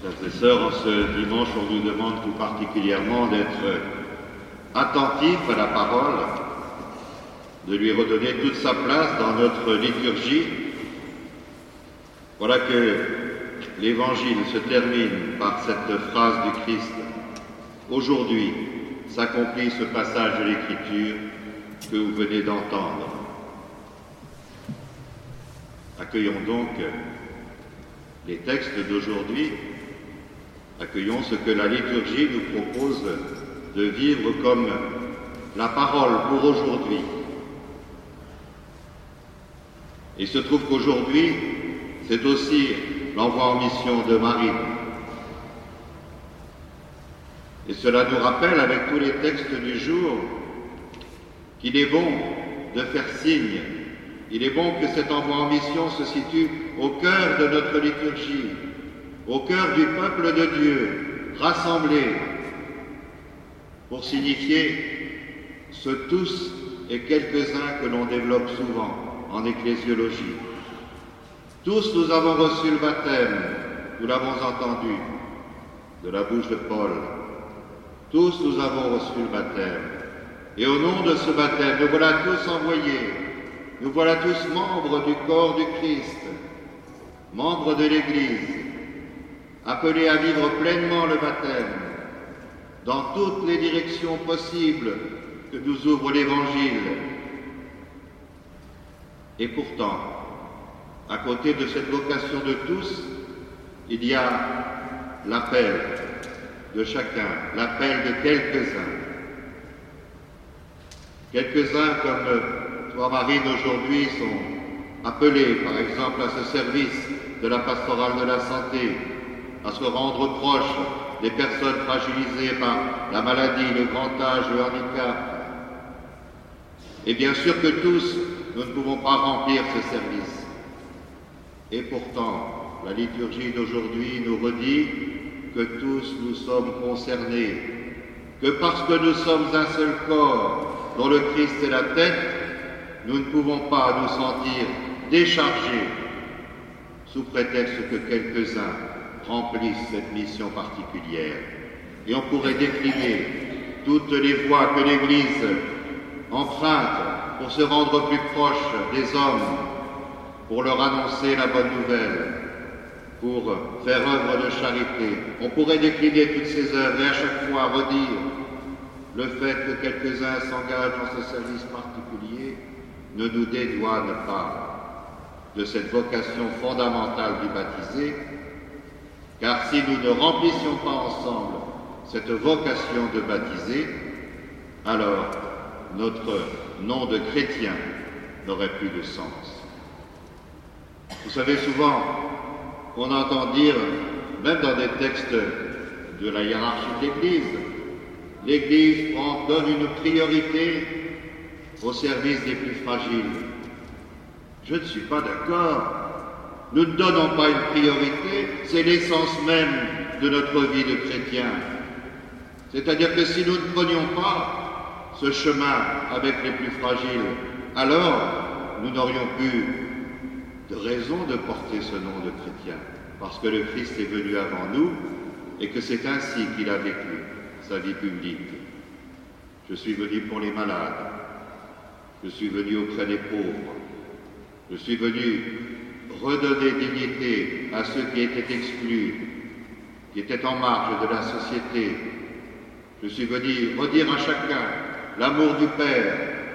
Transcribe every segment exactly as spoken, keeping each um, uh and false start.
Frères et sœurs, en ce dimanche, on nous demande tout particulièrement d'être attentifs à la parole, de lui redonner toute sa place dans notre liturgie. Voilà que l'Évangile se termine par cette phrase du Christ. Aujourd'hui s'accomplit ce passage de l'Écriture que vous venez d'entendre. Accueillons donc les textes d'aujourd'hui, accueillons ce que la liturgie nous propose de vivre comme la parole pour aujourd'hui. Il se trouve qu'aujourd'hui, c'est aussi l'envoi en mission de Marie. Et cela nous rappelle, avec tous les textes du jour, qu'il est bon de faire signe. Il est bon que cet envoi en mission se situe au cœur de notre liturgie, au cœur du peuple de Dieu, rassemblé pour signifier ce tous et quelques-uns que l'on développe souvent en ecclésiologie. Tous nous avons reçu le baptême, nous l'avons entendu de la bouche de Paul. Tous nous avons reçu le baptême. Et au nom de ce baptême, nous voilà tous envoyés. Nous voilà tous membres du corps du Christ, membres de l'Église, appelés à vivre pleinement le baptême dans toutes les directions possibles que nous ouvre l'Évangile. Et pourtant, à côté de cette vocation de tous, il y a l'appel de chacun, l'appel de quelques-uns. Quelques-uns, comme toi, Marine, aujourd'hui, sont appelés, par exemple, à ce service de la pastorale de la santé, à se rendre proche des personnes fragilisées par la maladie, le grand âge, le handicap. Et bien sûr que tous, nous ne pouvons pas remplir ce service. Et pourtant, la liturgie d'aujourd'hui nous redit que tous nous sommes concernés, que parce que nous sommes un seul corps dont le Christ est la tête, nous ne pouvons pas nous sentir déchargés sous prétexte que quelques-uns remplissent cette mission particulière. Et on pourrait décliner toutes les voies que l'Église emprunte pour se rendre plus proche des hommes, pour leur annoncer la bonne nouvelle, pour faire œuvre de charité. On pourrait décliner toutes ces œuvres et à chaque fois redire le fait que quelques-uns s'engagent dans ce service particulier ne nous dédouane pas de cette vocation fondamentale du baptisé, car si nous ne remplissions pas ensemble cette vocation de baptisé, alors notre nom de chrétien n'aurait plus de sens. Vous savez, souvent, on entend dire, même dans des textes de la hiérarchie de l'Église, l'Église prend, donne une priorité au service des plus fragiles. Je ne suis pas d'accord. Nous ne donnons pas une priorité, c'est l'essence même de notre vie de chrétien. C'est-à-dire que si nous ne prenions pas ce chemin avec les plus fragiles, alors nous n'aurions plus de raison de porter ce nom de chrétien, parce que le Christ est venu avant nous et que c'est ainsi qu'il a vécu sa vie publique. Je suis venu pour les malades, je suis venu auprès des pauvres, je suis venu redonner dignité à ceux qui étaient exclus, qui étaient en marge de la société. Je suis venu redire à chacun l'amour du Père.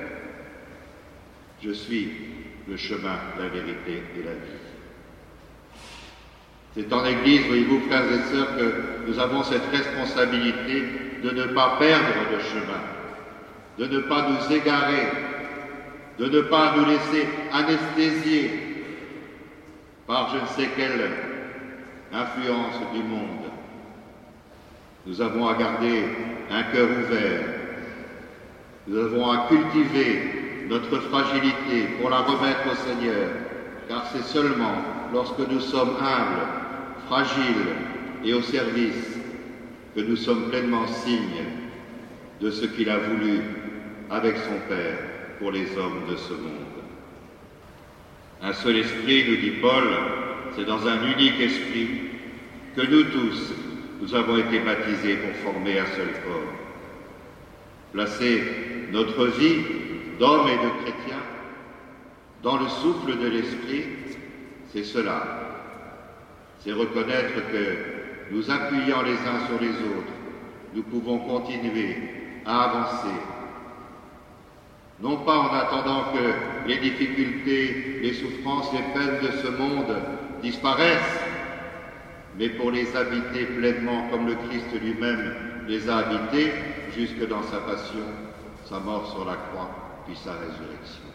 Je suis le chemin, la vérité et la vie. C'est en Église, voyez-vous, frères et sœurs, que nous avons cette responsabilité de ne pas perdre le chemin, de ne pas nous égarer, de ne pas nous laisser anesthésier par je ne sais quelle influence du monde. Nous avons à garder un cœur ouvert, nous avons à cultiver notre fragilité pour la remettre au Seigneur, car c'est seulement lorsque nous sommes humbles, fragiles et au service que nous sommes pleinement signes de ce qu'il a voulu avec son Père pour les hommes de ce monde. Un seul esprit, nous dit Paul, c'est dans un unique esprit que nous tous, nous avons été baptisés pour former un seul corps. Placer notre vie d'hommes et de chrétiens dans le souffle de l'Esprit, c'est cela. C'est reconnaître que nous appuyant les uns sur les autres, nous pouvons continuer à avancer. Non pas en attendant que les difficultés, les souffrances, les peines de ce monde disparaissent, mais pour les habiter pleinement comme le Christ lui-même les a habités jusque dans sa passion, sa mort sur la croix, puis sa résurrection.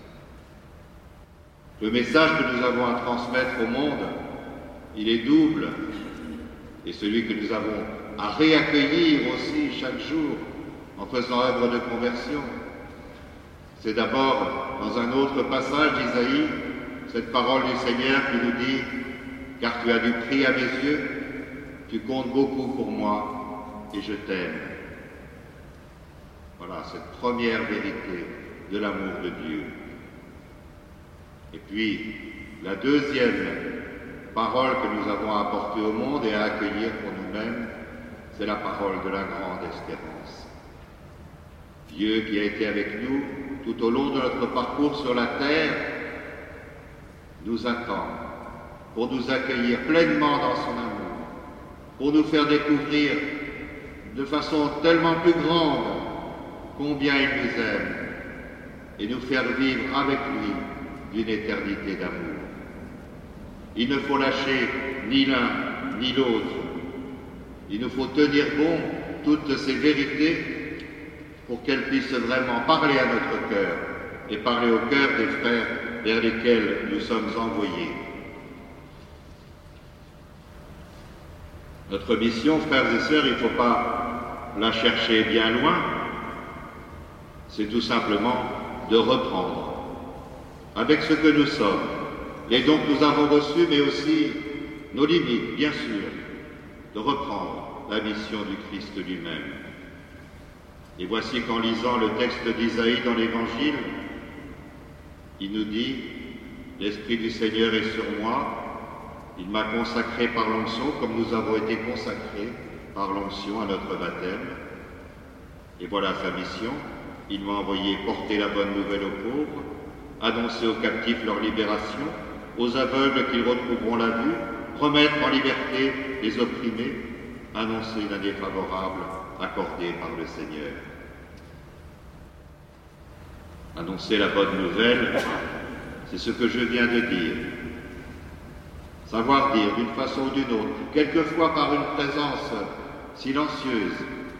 Le message que nous avons à transmettre au monde, il est double, et celui que nous avons à réaccueillir aussi chaque jour en faisant œuvre de conversion. C'est d'abord dans un autre passage d'Isaïe, cette parole du Seigneur qui nous dit « Car tu as du prix à mes yeux, tu comptes beaucoup pour moi et je t'aime. » Voilà cette première vérité de l'amour de Dieu. Et puis, la deuxième parole que nous avons à apporter au monde et à accueillir pour nous-mêmes, c'est la parole de la grande espérance. Dieu qui a été avec nous tout au long de notre parcours sur la terre, nous attend pour nous accueillir pleinement dans son amour, pour nous faire découvrir de façon tellement plus grande combien il nous aime et nous faire vivre avec lui d'une éternité d'amour. Il ne faut lâcher ni l'un ni l'autre. Il nous faut tenir bon toutes ces vérités pour qu'elles puissent vraiment parler à notre cœur et parler au cœur des frères vers lesquels nous sommes envoyés. Notre mission, frères et sœurs, il ne faut pas la chercher bien loin, c'est tout simplement de reprendre avec ce que nous sommes, les dons que nous avons reçus, mais aussi nos limites, bien sûr, de reprendre la mission du Christ lui-même. Et voici qu'en lisant le texte d'Isaïe dans l'Évangile, il nous dit « L'Esprit du Seigneur est sur moi, il m'a consacré par l'onction, comme nous avons été consacrés par l'onction à notre baptême. Et voilà sa mission, il m'a envoyé porter la bonne nouvelle aux pauvres, annoncer aux captifs leur libération, aux aveugles qu'ils retrouveront la vue, remettre en liberté les opprimés, annoncer une année favorable accordée par le Seigneur. » Annoncer la bonne nouvelle, c'est ce que je viens de dire. Savoir dire d'une façon ou d'une autre, quelquefois par une présence silencieuse,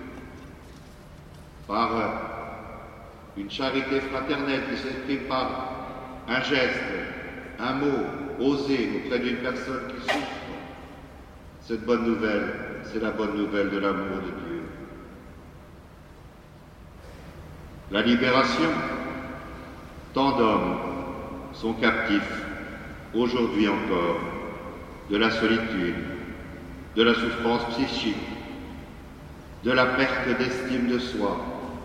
par une charité fraternelle qui s'exprime par un geste, un mot osé auprès d'une personne qui souffre. Cette bonne nouvelle, c'est la bonne nouvelle de l'amour de Dieu. La libération, tant d'hommes sont captifs, aujourd'hui encore, de la solitude, de la souffrance psychique, de la perte d'estime de soi.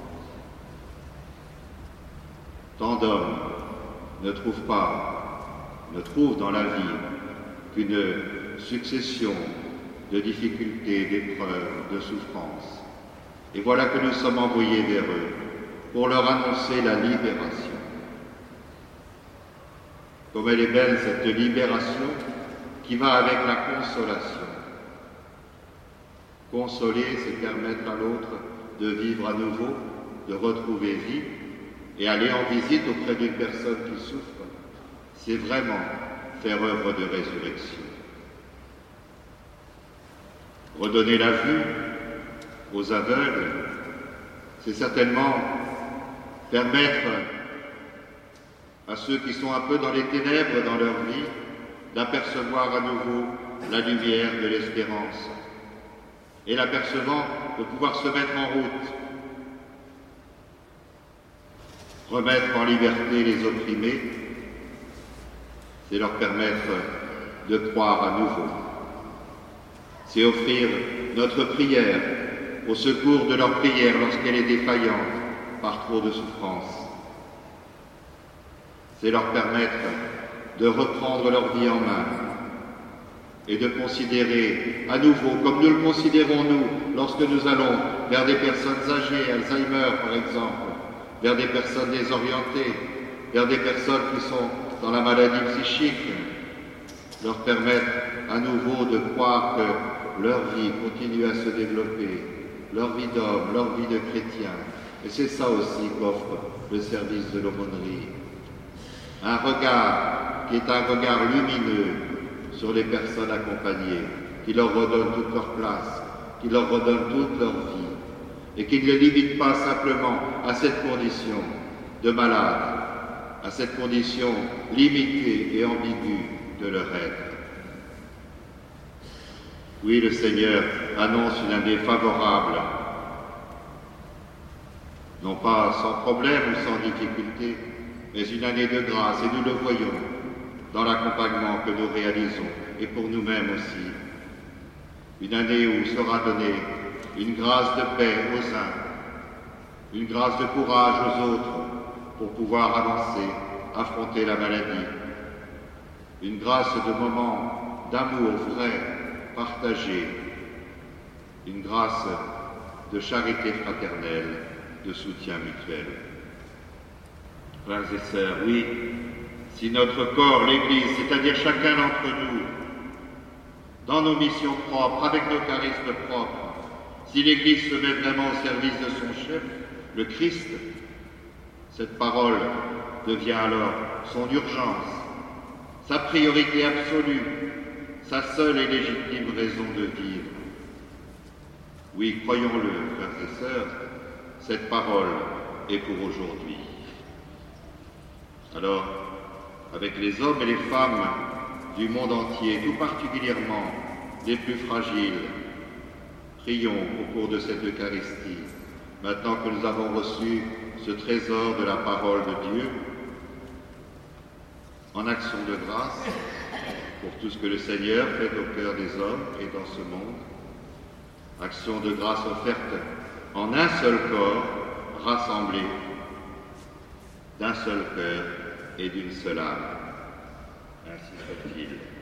Tant d'hommes ne trouvent pas, ne trouvent dans la vie qu'une succession de difficultés, d'épreuves, de souffrances. Et voilà que nous sommes envoyés vers eux pour leur annoncer la libération. Comme elle est belle cette libération qui va avec la consolation. Consoler, c'est permettre à l'autre de vivre à nouveau, de retrouver vie, et aller en visite auprès d'une personne qui souffre, c'est vraiment faire œuvre de résurrection. Redonner la vue aux aveugles, c'est certainement permettre à ceux qui sont un peu dans les ténèbres dans leur vie d'apercevoir à nouveau la lumière de l'espérance et l'apercevant de pouvoir se mettre en route, remettre en liberté les opprimés, c'est leur permettre de croire à nouveau. C'est offrir notre prière au secours de leur prière lorsqu'elle est défaillante par trop de souffrance. C'est leur permettre de reprendre leur vie en main, et de considérer à nouveau, comme nous le considérons nous, lorsque nous allons vers des personnes âgées, Alzheimer par exemple, vers des personnes désorientées, vers des personnes qui sont dans la maladie psychique, leur permettre à nouveau de croire que leur vie continue à se développer, leur vie d'homme, leur vie de chrétien. Et c'est ça aussi qu'offre le service de l'aumônerie. Un regard qui est un regard lumineux sur les personnes accompagnées, qui leur redonne toute leur place, qui leur redonne toute leur vie, et qui ne les limite pas simplement à cette condition de malade, à cette condition limitée et ambiguë de leur être. Oui, le Seigneur annonce une année favorable, non pas sans problème ou sans difficulté, mais une année de grâce, et nous le voyons dans l'accompagnement que nous réalisons, et pour nous-mêmes aussi. Une année où sera donnée une grâce de paix aux uns, une grâce de courage aux autres, pour pouvoir avancer, affronter la maladie. Une grâce de moments d'amour vrai, partagé. Une grâce de charité fraternelle, de soutien mutuel. Frères et sœurs, oui, si notre corps, l'Église, c'est-à-dire chacun d'entre nous, dans nos missions propres, avec nos charismes propres, si l'Église se met vraiment au service de son chef, le Christ, cette parole devient alors son urgence, sa priorité absolue, sa seule et légitime raison de vivre. Oui, croyons-le, frères et sœurs, cette parole est pour aujourd'hui. Alors, avec les hommes et les femmes du monde entier, tout particulièrement les plus fragiles, prions au cours de cette Eucharistie, maintenant que nous avons reçu ce trésor de la parole de Dieu, en action de grâce pour tout ce que le Seigneur fait au cœur des hommes et dans ce monde, action de grâce offerte en un seul corps, rassemblé d'un seul cœur et d'une seule âme. Ainsi soit-il.